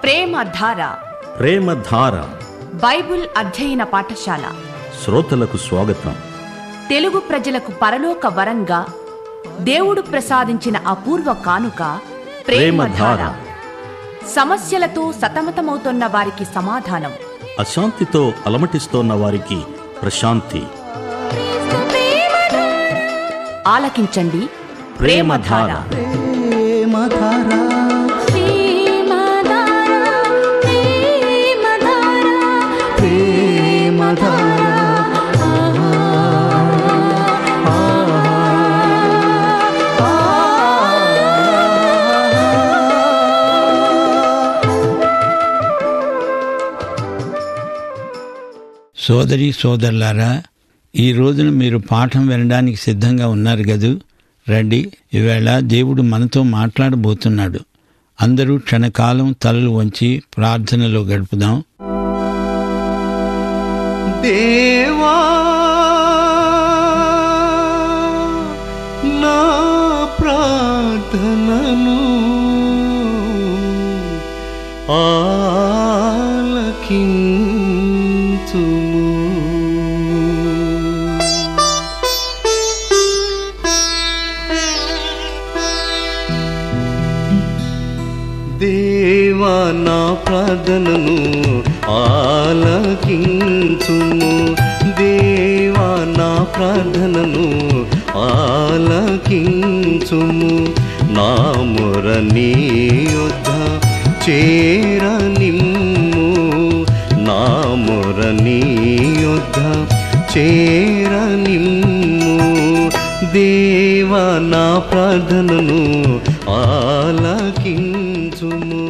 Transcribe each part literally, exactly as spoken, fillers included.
ప్రేమధార ప్రేమధార Bible అధ్యయన పాఠశాల శ్రోతలకు స్వాగతం. తెలుగు ప్రజలకు పరలోక వరంగా దేవుడు ప్రసాదించిన అపూర్వ కానుక ప్రేమధార. సమస్యలతో సతమతమవుతున్న వారికి సమాధానం, అశాంతితో అలమటిస్తోన్న వారికి ప్రశాంతి. ఆలకించండి ప్రేమధార. సోదరి సోదరులారా, ఈ రోజున మీరు పాఠం వినడానికి సిద్ధంగా ఉన్నారు గదు. రండి, ఈవేళ దేవుడు మనతో మాట్లాడబోతున్నాడు. అందరూ క్షణకాలం తలలు వంచి ప్రార్థనలో గడుపుదాం. దేవా నా ప్రార్థనను ఆలకించుము. దేవా నా ప్రార్థనను ఆలకించుము. దేవా నా ప్రార్థనను ఆలకించుము. నా మొర నీ యొద్ద చేరనిమ్ము. నా మొర నీ యొద్ద చేరనిమ్ము. దేవా నా ప్రార్థనను ఆలకించుము.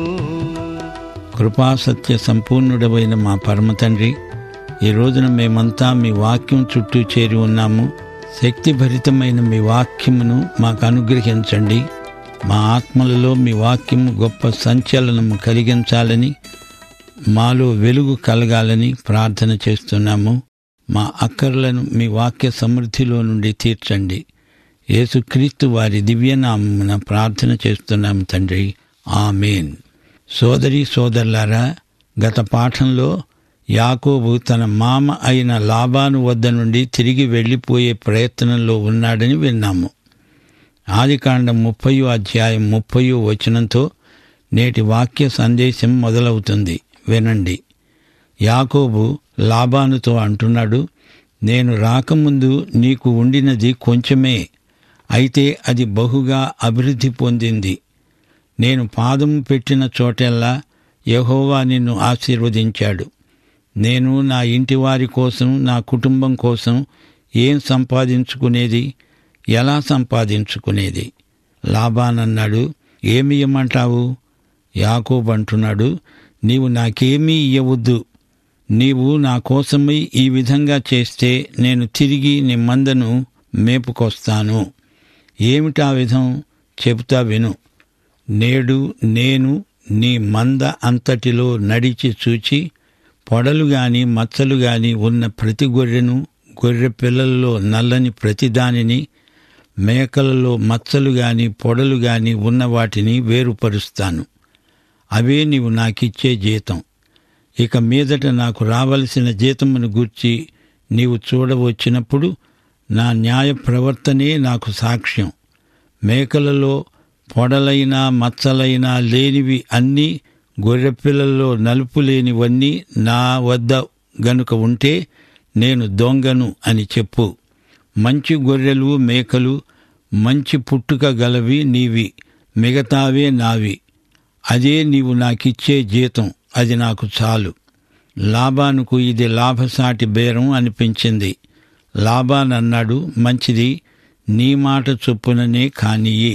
కృపాసత్య సంపూర్ణుడమైన మా పరమ తండ్రి, ఈ రోజున మేమంతా మీ వాక్యం చుట్టూ చేరి ఉన్నాము. శక్తిభరితమైన మీ వాక్యమును మాకు అనుగ్రహించండి. మా ఆత్మలలో మీ వాక్యము గొప్ప సంచలనము కలిగించాలని, మాలో వెలుగు కలగాలని ప్రార్థన చేస్తున్నాము. మా అక్కర్లను మీ వాక్య సమృద్ధిలో నుండి తీర్చండి. యేసుక్రీస్తు వారి దివ్యనామమున ప్రార్థన చేస్తున్నాము తండ్రి, ఆమేన్. సోదరి సోదరులారా, గత పాఠంలో యాకోబు తన మామ అయిన లాబాను వద్ద నుండి తిరిగి వెళ్లిపోయే ప్రయత్నంలో ఉన్నాడని విన్నాము. ఆదికాండం ముప్పయో అధ్యాయం ముప్పయో వచనంతో నేటి వాక్య సందేశం మొదలవుతుంది. వినండి. యాకోబు లాబానుతో అంటున్నాడు, నేను రాకముందు నీకు ఉండినది కొంచెమే, అయితే అది బహుగా అభివృద్ధి పొందింది. నేను పాదము పెట్టిన చోటెల్లా యెహోవా నిన్ను ఆశీర్వదించాడు. నేను నా ఇంటివారి కోసం, నా కుటుంబం కోసం ఏం సంపాదించుకునేది, ఎలా సంపాదించుకునేది? లాబానన్నాడు, ఏమి ఇయ్యమంటావు? యాకోబు అంటున్నాడు, నీవు నాకేమీ ఇయ్యవద్దు. నీవు నా కోసమై ఈ విధంగా చేస్తే నేను తిరిగి నీ మందను మేపుకొస్తాను. ఏమిటా విధం? చెబుతా విను. నేడు నేను నీ మంద అంతటిలో నడిచి చూచి, పొడలు గాని మచ్చలు గాని ఉన్న ప్రతి గొర్రెను, గొర్రె పిల్లల్లో నల్లని ప్రతిదానిని, మేకలలో మచ్చలు గాని పొడలు గాని ఉన్న వాటిని వేరుపరుస్తాను. అవే నీవు నాకిచ్చే జీతం. ఇక మీదట నాకు రావలసిన జీతమును గూర్చి నీవు చూడవచ్చినప్పుడు నా న్యాయ ప్రవర్తనే నాకు సాక్ష్యం. మేకలలో పొడలైనా మచ్చలైనా లేనివి అన్నీ, గొర్రెపిల్లల్లో నలుపు లేనివన్నీ నా వద్ద గనుక ఉంటే నేను దొంగను అని చెప్పు. మంచి గొర్రెలు మేకలు మంచి పుట్టుక గలవి నీవి, మిగతావే నావి. అదే నీవు నాకిచ్చే జీతం, అది నాకు చాలు. లాబానుకు ఇది లాభసాటి బేరం అనిపించింది. లాబాన్ అన్నాడు, మంచిది, నీ మాట చొప్పుననే కానియ్యి.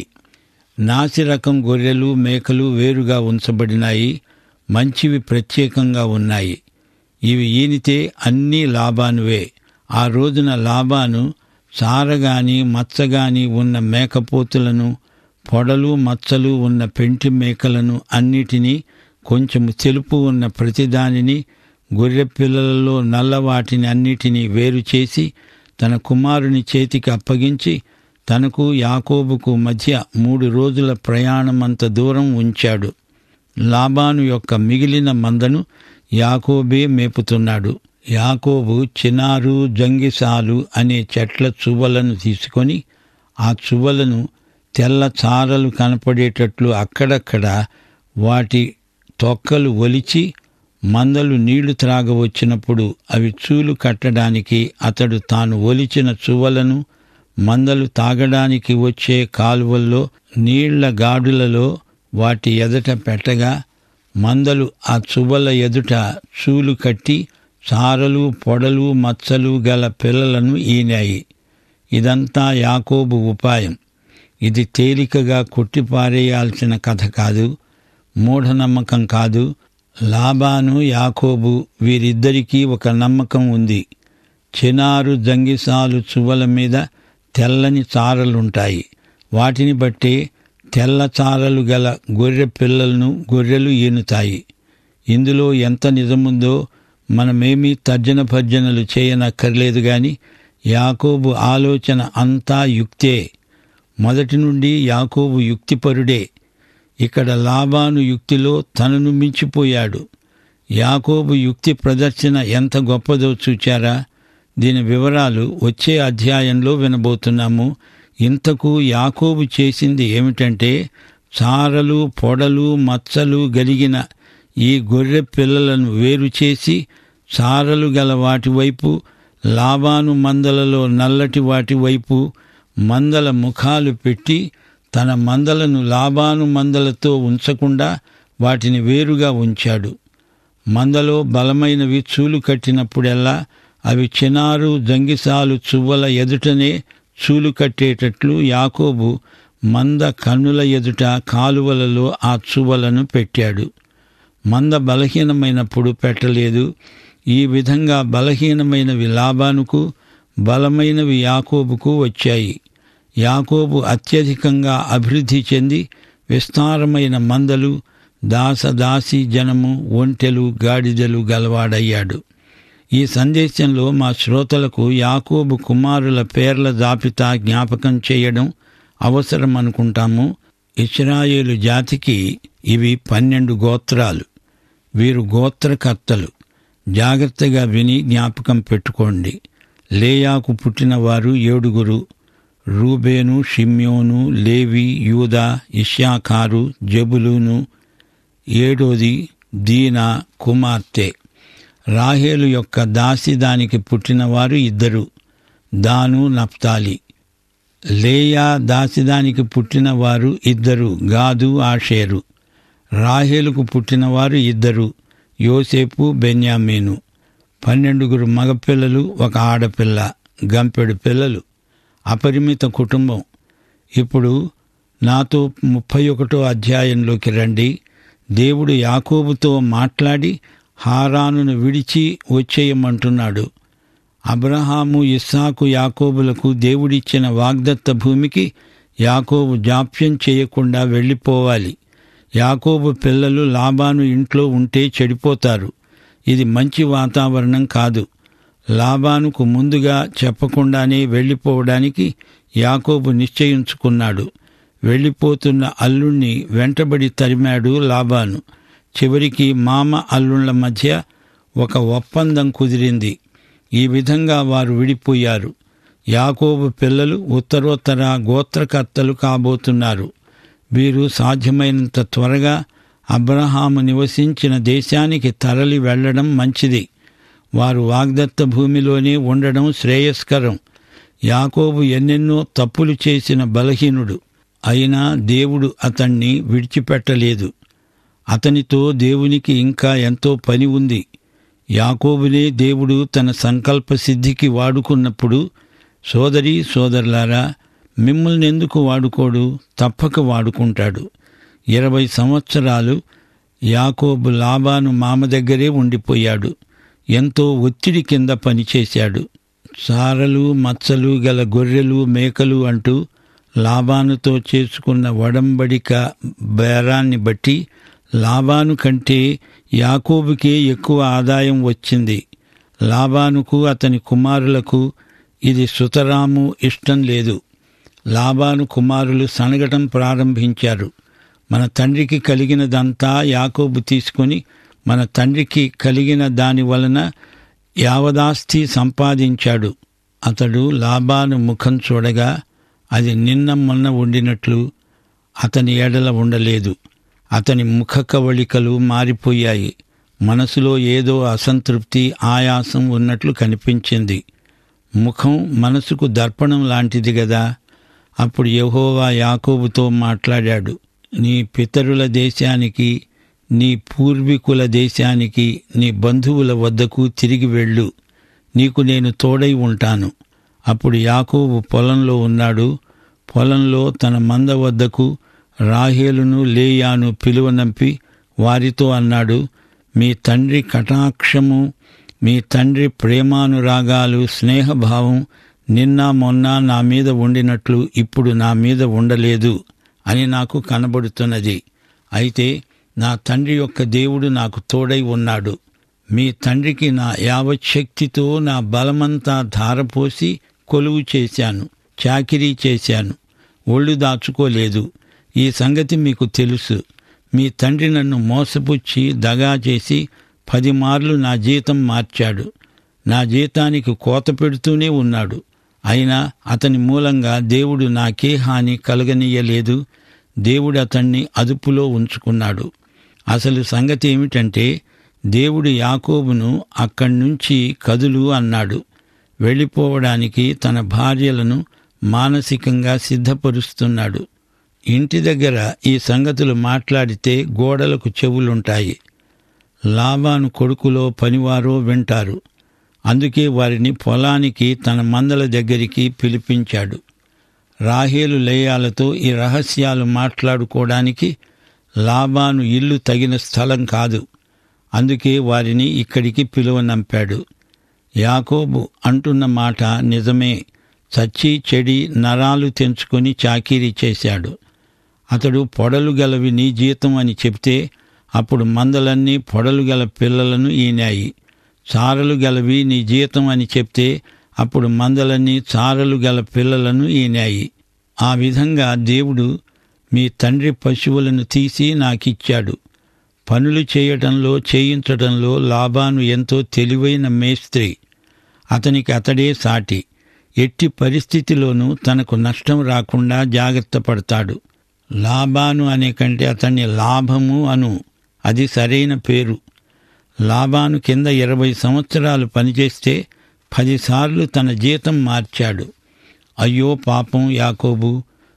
నాసిరకం గొర్రెలు మేకలు వేరుగా ఉంచబడినాయి, మంచివి ప్రత్యేకంగా ఉన్నాయి. ఇవి ఈనితే అన్నీ లాబానువే. ఆ రోజున లాబాను సారగాని మచ్చగాని ఉన్న మేకపోతులను, పొడలు మచ్చలు ఉన్న పెంటి మేకలను అన్నిటినీ, కొంచెము తెలుపు ఉన్న ప్రతిదానిని, గొర్రె పిల్లలలో నల్లవాటిని అన్నిటినీ వేరు చేసి తన కుమారుని చేతికి అప్పగించి తనకు యాకోబుకు మధ్య మూడు రోజుల ప్రయాణమంత దూరం ఉంచాడు. లాబాను యొక్క మిగిలిన మందను యాకోబే మేపుతున్నాడు. యాకోబు చినారు, జంగిసాలు అనే చెట్ల చువ్వలను తీసుకొని ఆ చువ్వలను తెల్ల చారలు కనపడేటట్లు అక్కడక్కడ వాటి తొక్కలు ఒలిచి మందలు నీళ్లు త్రాగవచ్చినప్పుడు అవి చూలు కట్టడానికి అతడు తాను ఒలిచిన చువ్వలను మందలు తాగడానికి వచ్చే కాలువల్లో నీళ్ల గాడులలో వాటి ఎదుట పెట్టగా మందలు ఆ చువ్వల ఎదుట చూలు కట్టి చారలు, పొడలు, మచ్చలు గల పిల్లలను ఈనాయి. ఇదంతా యాకోబు ఉపాయం. ఇది తేలికగా కొట్టిపారేయాల్సిన కథ కాదు, మూఢనమ్మకం కాదు. లాబాను, యాకోబు వీరిద్దరికీ ఒక నమ్మకం ఉంది. చినారు, జంగిసాలు చువ్వల మీద తెల్లని చారలుంటాయి. వాటిని బట్టే తెల్ల చారలు గల గొర్రె పిల్లలను గొర్రెలు ఈనుతాయి. ఇందులో ఎంత నిజముందో మనమేమీ తర్జన భర్జనలు చేయనక్కర్లేదు గాని యాకోబు ఆలోచన అంతా యుక్తే. మొదటి నుండి యాకోబు యుక్తిపరుడే. ఇక్కడ లాబాను యుక్తిలో తనను మించిపోయాడు. యాకోబు యుక్తి ప్రదర్శన ఎంత గొప్పదో చూచారా? దీని వివరాలు వచ్చే అధ్యాయంలో వినబోతున్నాము. ఇంతకు యాకోబు చేసింది ఏమిటంటే, చారలు, పొడలు, మచ్చలు గలిగిన ఈ గొర్రె పిల్లలను వేరు చేసి చారలు గల వాటి వైపు, లాబాను మందలలో నల్లటి వాటి వైపు మందల ముఖాలు పెట్టి తన మందలను లాబాను మందలతో ఉంచకుండా వాటిని వేరుగా ఉంచాడు. మందలో బలమైనవి చూలు కట్టినప్పుడెల్లా అవి చినారు, జంగిసాలు చువ్వల ఎదుటనే చూలు కట్టేటట్లు యాకోబు మంద కన్నుల ఎదుట కాలువలలో ఆ చువ్వలను పెట్టాడు. మంద బలహీనమైనప్పుడు పెట్టలేదు. ఈ విధంగా బలహీనమైనవి లాబానుకు, బలమైనవి యాకోబుకు వచ్చాయి. యాకోబు అత్యధికంగా అభివృద్ధి చెంది విస్తారమైన మందలు, దాసదాసీ జనము, ఒంటెలు, గాడిదలు గలవాడయ్యాడు. ఈ సందేశంలో మా శ్రోతలకు యాకోబు కుమారుల పేర్ల జాబితా జ్ఞాపకం చేయడం అవసరమనుకుంటాము. ఇశ్రాయేలు జాతికి ఇవి పన్నెండు గోత్రాలు. వీరు గోత్రకర్తలు. జాగ్రత్తగా విని జ్ఞాపకం పెట్టుకోండి. లేయాకు పుట్టినవారు ఏడుగురు: రూబేను, షిమ్యోను, లేవి, యూదా, ఇశ్శాఖారు, జెబులూను. ఏడోది దీనా కుమార్తె రాహేలు యొక్క దాసి. దానికి పుట్టినవారు ఇద్దరు: దాను, నప్తాలి. లేయా దాసిదానికి పుట్టినవారు ఇద్దరు: గాదు, ఆషేరు. రాహేలుకు పుట్టినవారు ఇద్దరు: యోసేపు, బెన్యామీను. పన్నెండుగురు మగపిల్లలు, ఒక ఆడపిల్ల, గంపెడు పిల్లలు. అపరిమిత కుటుంబం. ఇప్పుడు నాతో ముప్పై ఒకటో అధ్యాయంలోకి రండి. దేవుడు యాకోబుతో మాట్లాడి హారానును విడిచి వచ్చేయమంటున్నాడు. అబ్రహాము, ఇస్సాకు, యాకోబులకు దేవుడిచ్చిన వాగ్దత్త భూమికి యాకోబు జాప్యం చేయకుండా వెళ్ళిపోవాలి. యాకోబు పిల్లలు లాబాను ఇంట్లో ఉంటే చెడిపోతారు. ఇది మంచి వాతావరణం కాదు. లాబానుకు ముందుగా చెప్పకుండానే వెళ్ళిపోవడానికి యాకోబు నిశ్చయించుకున్నాడు. వెళ్ళిపోతున్న అల్లుణ్ణి వెంటబడి తరిమాడు లాబాను. చివరికి మామ అల్లుళ్ల మధ్య ఒక ఒప్పందం కుదిరింది. ఈ విధంగా వారు విడిపోయారు. యాకోబు పిల్లలు ఉత్తరోత్తర గోత్రకర్తలు కాబోతున్నారు. వీరు సాధ్యమైనంత త్వరగా అబ్రహాము నివసించిన దేశానికి తరలి వెళ్లడం మంచిది. వారు వాగ్దత్త భూమిలోనే ఉండడం శ్రేయస్కరం. యాకోబు ఎన్నెన్నో తప్పులు చేసిన బలహీనుడు. అయినా దేవుడు అతణ్ణి విడిచిపెట్టలేదు. అతనితో దేవునికి ఇంకా ఎంతో పని ఉంది. యాకోబునే దేవుడు తన సంకల్ప సిద్ధికి వాడుకున్నప్పుడు, సోదరీ సోదరులారా, మిమ్మల్నెందుకు వాడుకోడు? తప్పక వాడుకుంటాడు. ఇరవై సంవత్సరాలు యాకోబు లాబాను మామ దగ్గరే ఉండిపోయాడు. ఎంతో ఒత్తిడి కింద పనిచేశాడు. సారలు, మచ్చలు గల గొర్రెలు, మేకలు అంటూ లాబానుతో చేసుకున్న ఒడంబడిక బేరాన్ని బట్టి లాబాను కంటే యాకోబుకే ఎక్కువ ఆదాయం వచ్చింది. లాబానుకు, అతని కుమారులకు ఇది సుతరాము ఇష్టం లేదు. లాబాను కుమారులు సనగటం ప్రారంభించారు. మన తండ్రికి కలిగినదంతా యాకోబు తీసుకొని మన తండ్రికి కలిగిన దాని వలన యావదాస్తి సంపాదించాడు. అతడు లాబాను ముఖం చూడగా అది నిన్న మొన్న ఉండినట్లు అతని ఎడల ఉండలేదు. అతని ముఖ కవళికలు మారిపోయాయి. మనసులో ఏదో అసంతృప్తి, ఆయాసం ఉన్నట్లు కనిపించింది. ముఖం మనసుకు దర్పణం లాంటిది గదా. అప్పుడు యెహోవా యాకోబుతో మాట్లాడాడు. నీ పితరుల దేశానికి, నీ పూర్వీకుల దేశానికి, నీ బంధువుల వద్దకు తిరిగి వెళ్ళు. నీకు నేను తోడై ఉంటాను. అప్పుడు యాకోబు పొలంలో ఉన్నాడు. పొలంలో తన మంద వద్దకు రాహేలును లేయాను పిలువనంపి వారితో అన్నాడు, మీ తండ్రి కటాక్షము, మీ తండ్రి ప్రేమానురాగాలు, స్నేహభావం నిన్న మొన్న నా మీద ఉండినట్లు ఇప్పుడు నా మీద ఉండలేదు అని నాకు కనబడుతున్నది. అయితే నా తండ్రి యొక్క దేవుడు నాకు తోడై ఉన్నాడు. మీ తండ్రికి నా యావచ్చక్తితో నా బలమంతా ధారపోసి కొలువు చేశాను, చాకిరీ చేశాను, ఒళ్ళు దాచుకోలేదు. ఈ సంగతి మీకు తెలుసు. మీ తండ్రి నన్ను మోసపుచ్చి దగా చేసి పది మార్లు నా జీతం మార్చాడు. నా జీతానికి కోత పెడుతూనే ఉన్నాడు. అయినా అతని మూలంగా దేవుడు నాకే హాని కలగనీయలేదు. దేవుడు అతన్ని అదుపులో ఉంచుకున్నాడు. అసలు సంగతి ఏమిటంటే, దేవుడు యాకోబును అక్కడ్నుంచి కదులు అన్నాడు. వెళ్ళిపోవడానికి తన భార్యలను మానసికంగా సిద్ధపరుస్తున్నాడు. ఇంటి దగ్గర ఈ సంగతులు మాట్లాడితే గోడలకు చెవులుంటాయి. లాబాను కొడుకులో పనివారో వింటారు. అందుకే వారిని పొలానికి తన మందల దగ్గరికి పిలిపించాడు. రాహేలు లేయాలతో ఈ రహస్యాలు మాట్లాడుకోవడానికి లాబాను ఇల్లు తగిన స్థలం కాదు. అందుకే వారిని ఇక్కడికి పిలువనంపాడు. యాకోబు అంటున్న మాట నిజమే. చచ్చి చెడి నరాలు తెంచుకొని చాకిరీ చేశాడు. అతడు పొడలు గలవి నీ జీతం అని చెప్తే అప్పుడు మందలన్నీ పొడలు గల పిల్లలను ఈనాయి. చారలు గలవి నీ జీతం అని చెప్తే అప్పుడు మందలన్నీ చారలు గల పిల్లలను ఈనాయి. ఆ విధంగా దేవుడు మీ తండ్రి పశువులను తీసి నాకిచ్చాడు. పనులు చేయటంలో చేయించటంలో లాబాను ఎంతో తెలివైన మేస్త్రి. అతనికి అతడే సాటి. ఎట్టి పరిస్థితిలోనూ తనకు నష్టం రాకుండా జాగ్రత్త పడతాడు. లాబాను అనే కంటే అతన్ని లాభము అను, అది సరైన పేరు. లాబాను కింద ఇరవై సంవత్సరాలు పనిచేస్తే పదిసార్లు తన జీతం మార్చాడు. అయ్యో పాపం యాకోబు!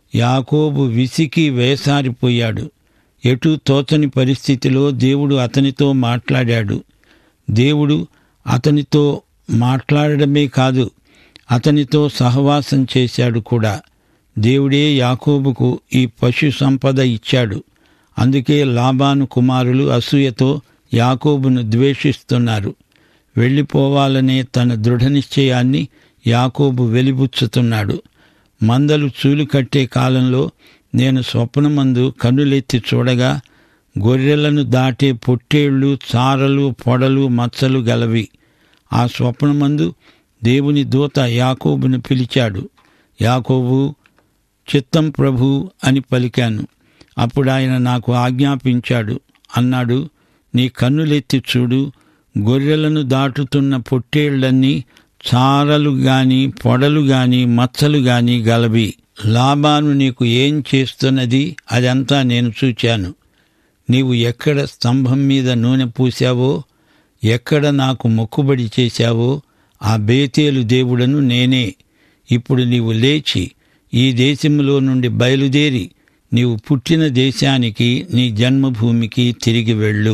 యాకోబు విసికి వేసారిపోయాడు. ఎటూ తోచని పరిస్థితిలో దేవుడు అతనితో మాట్లాడాడు. దేవుడు అతనితో మాట్లాడడమే కాదు, అతనితో సహవాసం చేశాడు కూడా. దేవుడే యాకోబుకు ఈ పశు సంపద ఇచ్చాడు. అందుకే లాబాను కుమారులు అసూయతో యాకోబును ద్వేషిస్తున్నారు. వెళ్ళిపోవాలనే తన దృఢనిశ్చయాన్ని యాకోబు వెలిబుచ్చుతున్నాడు. మందలు చూలు కట్టే కాలంలో నేను స్వప్నమందు కన్నులెత్తి చూడగా గొర్రెలను దాటే పొట్టేళ్లు, చారలు, పొడలు, మచ్చలు గలవి. ఆ స్వప్నమందు దేవుని దూత యాకోబును పిలిచాడు. యాకోబు, చిత్తం ప్రభు అని పలికాను. అప్పుడు ఆయన నాకు ఆజ్ఞాపించాడు. అన్నాడు, నీ కన్నులెత్తి చూడు, గొర్రెలను దాటుతున్న పొట్టేళ్లన్నీ చారలు గాని పొడలు గాని మచ్చలు గాని గలవి. లాబాను నీకు ఏం చేస్తున్నది అదంతా నేను చూచాను. నీవు ఎక్కడ స్తంభం మీద నూనె పూశావో, ఎక్కడ నాకు మొక్కుబడి చేశావో ఆ బేతేలు దేవుడను నేనే. ఇప్పుడు నీవు లేచి ఈ దేశంలో నుండి బయలుదేరి నీవు పుట్టిన దేశానికి, నీ జన్మభూమికి తిరిగి వెళ్ళు.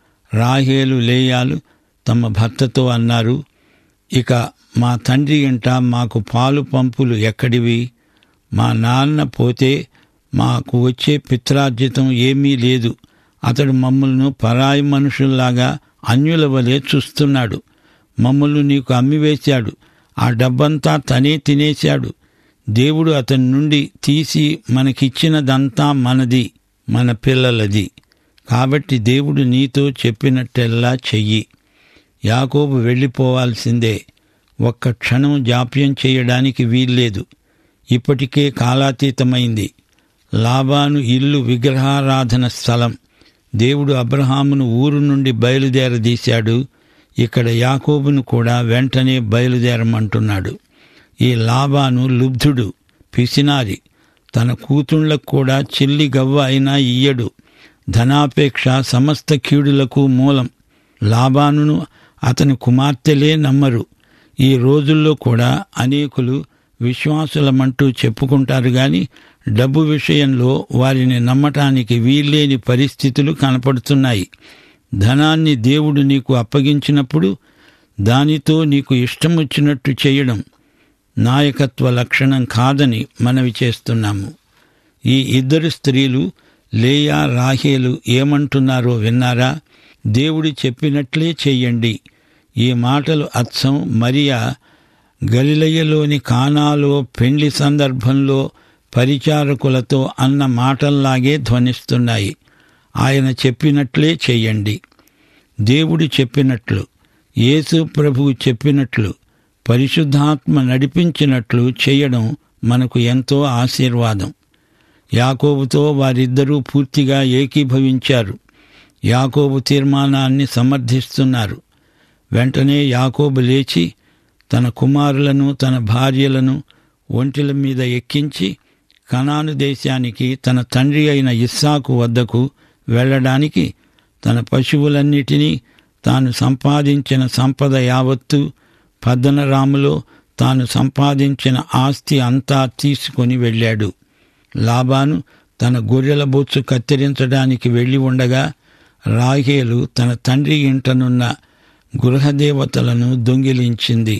రాహేలు లేయాలు తమ భర్తతో అన్నారు, ఇక మా తండ్రి ఇంట మాకు పాలు పంపులు ఎక్కడివి? మా నాన్న పోతే మాకు వచ్చే పిత్రార్జితం ఏమీ లేదు. అతడు మమ్మల్ని పరాయి మనుషుల్లాగా అన్యుల వలె చూస్తున్నాడు. మమ్మల్ని నీకు అమ్మివేశాడు. ఆ డబ్బంతా తనే తినేశాడు. దేవుడు అతని నుండి తీసి మనకిచ్చినదంతా మనది, మన పిల్లలది. కాబట్టి దేవుడు నీతో చెప్పినట్టెల్లా చెయ్యి. యాకోబు వెళ్ళిపోవాల్సిందే. ఒక్క క్షణం జాప్యం చేయడానికి వీల్లేదు. ఇప్పటికే కాలాతీతమైంది. లాబాను ఇల్లు విగ్రహారాధన స్థలం. దేవుడు అబ్రహామును ఊరు నుండి బయలుదేరదీశాడు. ఇక్కడ యాకోబును కూడా వెంటనే బయలుదేరమంటున్నాడు. ఈ లాబాను లుబ్ధుడు, పిసినారి. తన కూతుళ్లకు కూడా చిల్లి గవ్వ అయినా ఇయ్యడు. ధనాపేక్ష సమస్త కీడులకు మూలం. లాబానును అతని కుమార్తెలే నమ్మరు. ఈ రోజుల్లో కూడా అనేకులు విశ్వాసులమంటూ చెప్పుకుంటారు గాని డబ్బు విషయంలో వారిని నమ్మటానికి వీల్లేని పరిస్థితులు కనపడుతున్నాయి. ధనాన్ని దేవుడు నీకు అప్పగించినప్పుడు దానితో నీకు ఇష్టమొచ్చినట్టు చేయడం నాయకత్వ లక్షణం కాదని మనవి చేస్తున్నాము. ఈ ఇద్దరు స్త్రీలు లేయా, రాహేలు ఏమంటున్నారో విన్నారా? దేవుడు చెప్పినట్లే చెయ్యండి. ఈ మాటలు అచ్చం మరియా గలిలయలోని కానాలో పెండ్లి సందర్భంలో పరిచారకులతో అన్న మాటల్లాగే ధ్వనిస్తున్నాయి. ఆయన చెప్పినట్లే చెయ్యండి. దేవుడు చెప్పినట్లు, యేసు ప్రభువు చెప్పినట్లు, పరిశుద్ధాత్మ నడిపించినట్లు చేయడం మనకు ఎంతో ఆశీర్వాదం. యాకోబుతో వారిద్దరూ పూర్తిగా ఏకీభవించారు. యాకోబు తీర్మానాన్ని సమర్థిస్తున్నారు. వెంటనే యాకోబు లేచి తన కుమారులను తన భార్యలను ఒంటెల మీద ఎక్కించి కనాను దేశానికి తన తండ్రి అయిన ఇస్సాకు వద్దకు వెళ్లడానికి తన పశువులన్నిటినీ, తాను సంపాదించిన సంపద యావత్తు, పద్దనరాములో తాను సంపాదించిన ఆస్తి అంతా తీసుకొని వెళ్ళాడు. లాబాను తన గొర్రెల బొచ్చు కత్తిరించడానికి వెళ్లి ఉండగా రాహేలు తన తండ్రి ఇంటనున్న గృహదేవతలను దొంగిలించింది.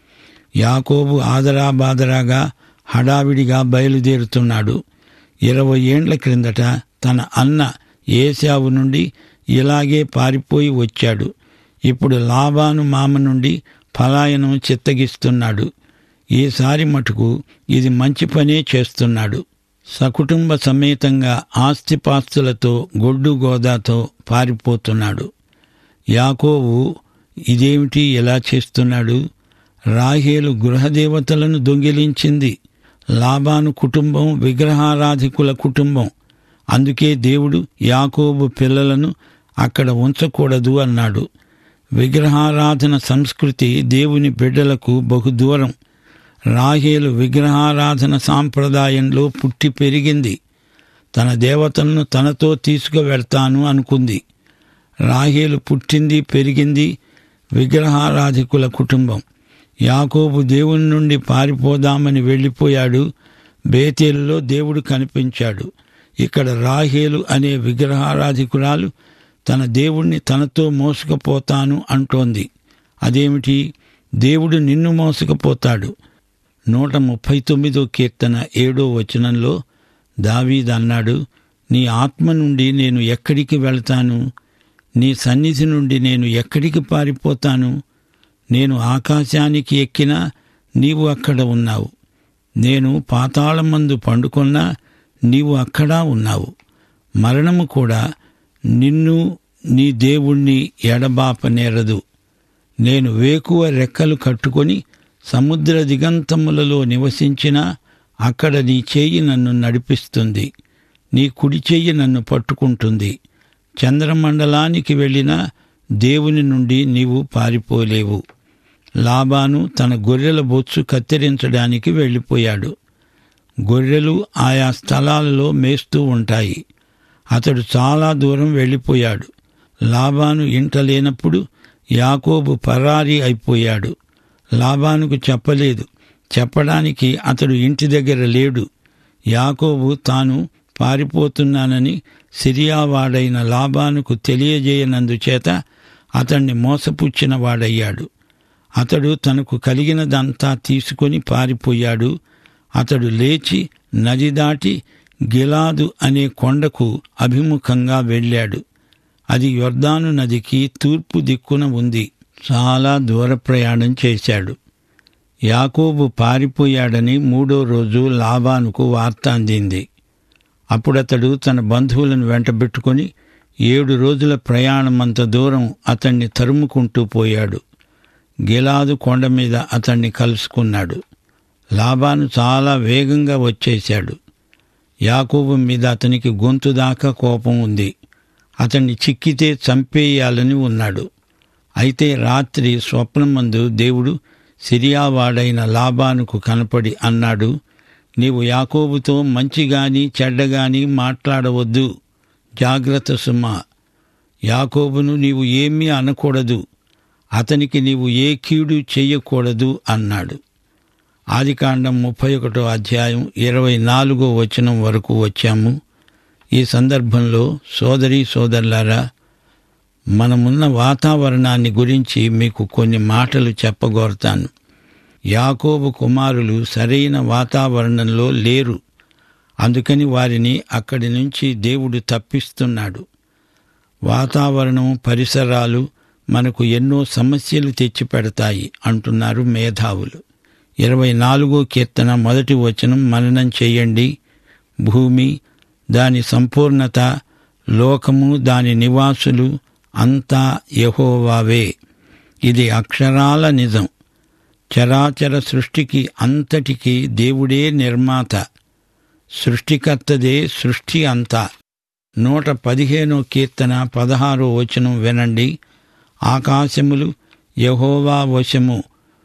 యాకోబు ఆదరాబాదరాగా హడావిడిగా బయలుదేరుతున్నాడు. ఇరవై ఏండ్ల క్రిందట తన అన్న ఏశావు నుండి ఇలాగే పారిపోయి వచ్చాడు. ఇప్పుడు లాబాను మామ నుండి పలాయనం చిత్తగిస్తున్నాడు. ఈసారి మటుకు ఇది మంచి పనే చేస్తున్నాడు. సకుటుంబ సమేతంగా ఆస్తిపాస్తులతో గొడ్డు గోదాతో పారిపోతున్నాడు. యాకోబు ఇదేమిటి ఎలా చేస్తున్నాడు? రాహేలు గృహదేవతలను దొంగిలించింది. లాబాను కుటుంబం విగ్రహారాధికుల కుటుంబం. అందుకే దేవుడు యాకోబు పిల్లలను అక్కడ ఉంచకూడదు అన్నాడు. విగ్రహారాధన సంస్కృతి దేవుని బిడ్డలకు బహుదూరం. రాహేలు విగ్రహారాధన సాంప్రదాయంలో పుట్టి పెరిగింది. తన దేవతలను తనతో తీసుకువెళ్తాను అనుకుంది. రాహేలు పుట్టింది పెరిగింది విగ్రహారాధికుల కుటుంబం. యాకోబు దేవుని నుండి పారిపోదామని వెళ్ళిపోయాడు. బేతేలులో దేవుడు కనిపించాడు. ఇక్కడ రాహేలు అనే విగ్రహారాధికురాలు తన దేవుణ్ణి తనతో మోసుకుపోతాను అంటోంది. అదేమిటి? దేవుడు నిన్ను మోసుకుపోతాడు. నూట ముప్పై తొమ్మిదో కీర్తన ఏడో వచనంలో దావీదు అన్నాడు, నీ ఆత్మ నుండి నేను ఎక్కడికి వెళ్తాను? నీ సన్నిధి నుండి నేను ఎక్కడికి పారిపోతాను? నేను ఆకాశానికి ఎక్కినా నీవు అక్కడ ఉన్నావు. నేను పాతాళమందు పండుకొన్నా నీవు అక్కడా ఉన్నావు. మరణము కూడా నిన్ను నీ దేవుణ్ణి ఎడబాపనేరదు. నేను వేకువ రెక్కలు కట్టుకొని సముద్ర దిగంతములలో నివసించినా అక్కడ నీ చెయ్యి నన్ను నడిపిస్తుంది. నీ కుడి చెయ్యి నన్ను పట్టుకుంటుంది. చంద్రమండలానికి వెళ్ళినా దేవుని నుండి నీవు పారిపోలేవు. లాబాను తన గొర్రెల బొచ్చు కత్తిరించడానికి వెళ్ళిపోయాడు. గొర్రెలు ఆయా స్థలాలలో మేస్తూ ఉంటాయి. అతడు చాలా దూరం వెళ్ళిపోయాడు. లాబాను ఇంట లేనప్పుడు యాకోబు పరారీ అయిపోయాడు. లాబానుకు చెప్పలేదు. చెప్పడానికి అతడు ఇంటి దగ్గర లేడు. యాకోబు తాను పారిపోతున్నానని సిరియావాడైన లాబానుకు తెలియజేయనందుచేత అతణ్ణి మోసపుచ్చిన వాడయ్యాడు. అతడు తనకు కలిగినదంతా తీసుకొని పారిపోయాడు. అతడు లేచి నది దాటి గిలాదు అనే కొండకు అభిముఖంగా వెళ్ళాడు. అది యొర్దాను నదికి తూర్పు దిక్కున ఉంది. చాలా దూర ప్రయాణం చేశాడు. యాకోబు పారిపోయాడని మూడో రోజు లాబానుకు వార్త అందింది. అప్పుడతడు తన బంధువులను వెంటబెట్టుకొని ఏడు రోజుల ప్రయాణమంత దూరం అతణ్ణి తరుముకుంటూ పోయాడు. గిలాదు కొండ మీద అతణ్ణి కలుసుకున్నాడు. లాబాను చాలా వేగంగా వచ్చేశాడు. యాకోబు మీద అతనికి గొంతు దాకా కోపం ఉంది. అతన్ని చిక్కితే చంపేయాలని ఉన్నాడు. అయితే రాత్రి స్వప్నమందు దేవుడు సిరియావాడైన లాబానుకు కనపడి అన్నాడు, నీవు యాకోబుతో మంచిగాని చెడ్డగాని మాట్లాడవద్దు, జాగ్రత్త సుమా. యాకోబును నీవు ఏమీ అనకూడదు, అతనికి నీవు ఏ కీడు చెయ్యకూడదు అన్నాడు. ఆదికాండం ముప్పై ఒకటో అధ్యాయం ఇరవై నాలుగో వచనం వరకు వచ్చాము. ఈ సందర్భంలో సోదరీ సోదరులారా, మనమున్న వాతావరణాన్ని గురించి మీకు కొన్ని మాటలు చెప్పగోరతాను. యాకోబు కుమారులు సరైన వాతావరణంలో లేరు. అందుకని వారిని అక్కడి నుంచి దేవుడు తప్పిస్తున్నాడు. వాతావరణం, పరిసరాలు మనకు ఎన్నో సమస్యలు తెచ్చిపెడతాయి అంటున్నారు మేధావులు. ఇరవై నాలుగో కీర్తన మొదటి వచనం మననం చేయండి. భూమి, దాని సంపూర్ణత, లోకము, దాని నివాసులు అంతా యెహోవావే. ఇది అక్షరాల నిజం. చరాచర సృష్టికి అంతటికీ దేవుడే నిర్మాత. సృష్టికర్తదే సృష్టి అంతా. నూట పదిహేనో కీర్తన పదహారో వచనం వినండి. ఆకాశములు యెహోవా వశము,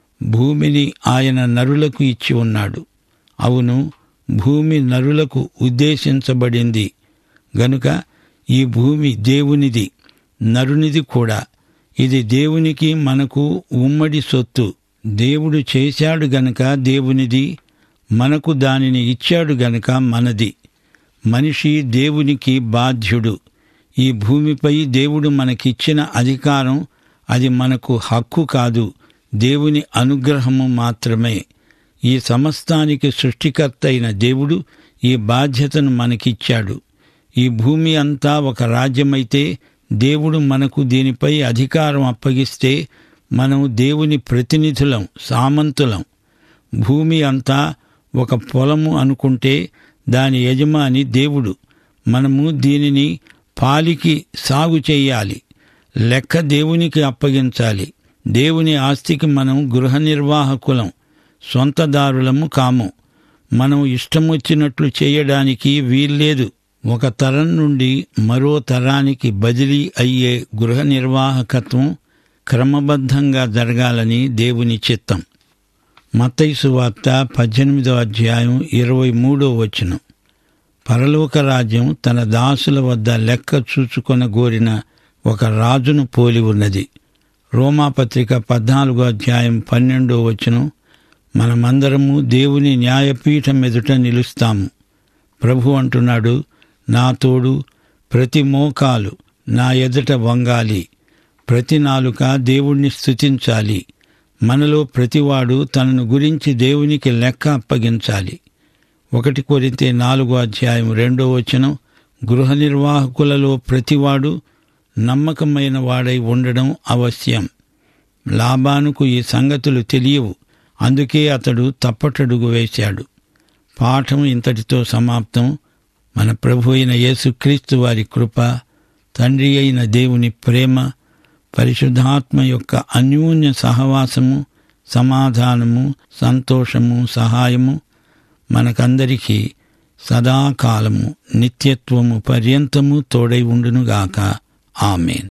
భూమిని ఆయన నరులకు ఇచ్చి ఉన్నాడు. అవును, భూమి నరులకు ఉద్దేశించబడింది గనుక ఈ భూమి దేవునిది, నరునిది కూడా. ఇది దేవునికి మనకు ఉమ్మడి సొత్తు. దేవుడు చేశాడు గనుక దేవునిది, మనకు దానిని ఇచ్చాడు గనుక మనది. మనిషి దేవునికి బాధ్యుడు. ఈ భూమిపై దేవుడు మనకిచ్చిన అధికారం, అది మనకు హక్కు కాదు, దేవుని అనుగ్రహము మాత్రమే. ఈ సమస్తానికి సృష్టికర్త అయిన దేవుడు ఈ బాధ్యతను మనకిచ్చాడు. ఈ భూమి అంతా ఒక రాజ్యమైతే దేవుడు మనకు దీనిపై అధికారం అప్పగిస్తే మనం దేవుని ప్రతినిధులం, సామంతులం. భూమి అంతా ఒక పొలము అనుకుంటే దాని యజమాని దేవుడు. మనము దీనిని పాలికి సాగు చెయ్యాలి, లెక్క దేవునికి అప్పగించాలి. దేవుని ఆస్తికి మనం గృహ నిర్వాహకులం, సొంతదారులము కాము. మనం ఇష్టమొచ్చినట్లు చేయడానికి వీల్లేదు. ఒక తరం నుండి మరో తరానికి బదిలీ అయ్యే గృహ నిర్వాహకత్వం క్రమబద్ధంగా జరగాలని దేవుని చిత్తం. మత్తయి సువార్త పద్దెనిమిదో అధ్యాయం ఇరవై మూడో వచనం. పరలోక రాజ్యం తన దాసుల వద్ద లెక్క చూచుకొన గోరిన ఒక రాజును పోలి ఉన్నది. రోమాపత్రిక పద్నాలుగో అధ్యాయం పన్నెండో వచనం. మనమందరము దేవుని న్యాయపీఠం ఎదుట నిలుస్తాము. ప్రభు అంటున్నాడు, నా తోడు ప్రతి మోకాలు నా ఎదుట వంగాలి, ప్రతి నాలుక దేవుణ్ణి స్తుతించాలి. మనలో ప్రతివాడు తనను గురించి దేవునికి లెక్క అప్పగించాలి. ఒకటి కొరింథీ నాలుగో అధ్యాయం రెండో వచనం. గృహ నిర్వాహకులలో ప్రతివాడు నమ్మకమైన వాడై ఉండడం అవశ్యం. లాబానుకు ఈ సంగతులు తెలియవు, అందుకే అతడు తప్పటడుగు వేశాడు. పాఠం ఇంతటితో సమాప్తం. మన ప్రభు అయిన యేసుక్రీస్తు వారి కృప, తండ్రి అయిన దేవుని ప్రేమ, పరిశుద్ధాత్మ యొక్క అన్యోన్య సహవాసము, సమాధానము, సంతోషము, సహాయము మనకందరికీ సదాకాలము నిత్యత్వము పర్యంతము తోడై ఉండునుగాక. ఆమేన్.